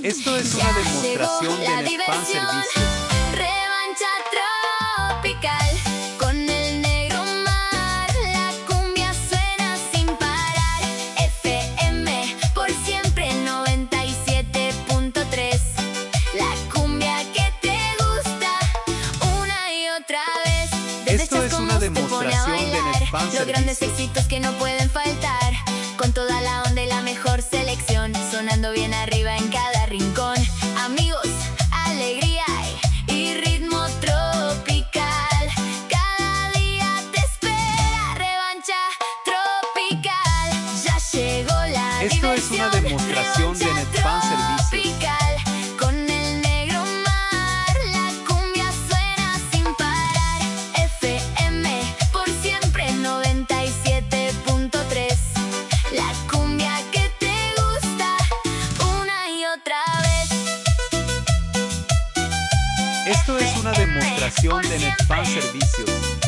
Esto es una demostración de Netfan Servicios. Revancha tropical con el negro mar. La cumbia suena sin parar. FM por siempre 97.3. La cumbia que te gusta una y otra vez. Desde Esto es una demostración de Netfan los grandes Servicios. éxitos que no pueden faltar. Con toda la onda y la mejor selección, sonando bien arriba en cada rincón. Amigos, alegría y ritmo tropical. Cada día te espera revancha tropical. Ya llegó la Esto es una demostración de Netfan Servicios. tropical. Con el negro mar, la cumbia suena sin parar. FM por siempre 97.3. La cumbia que te gusta una y otra vez. Esto es una demostración de Netfan Servicios.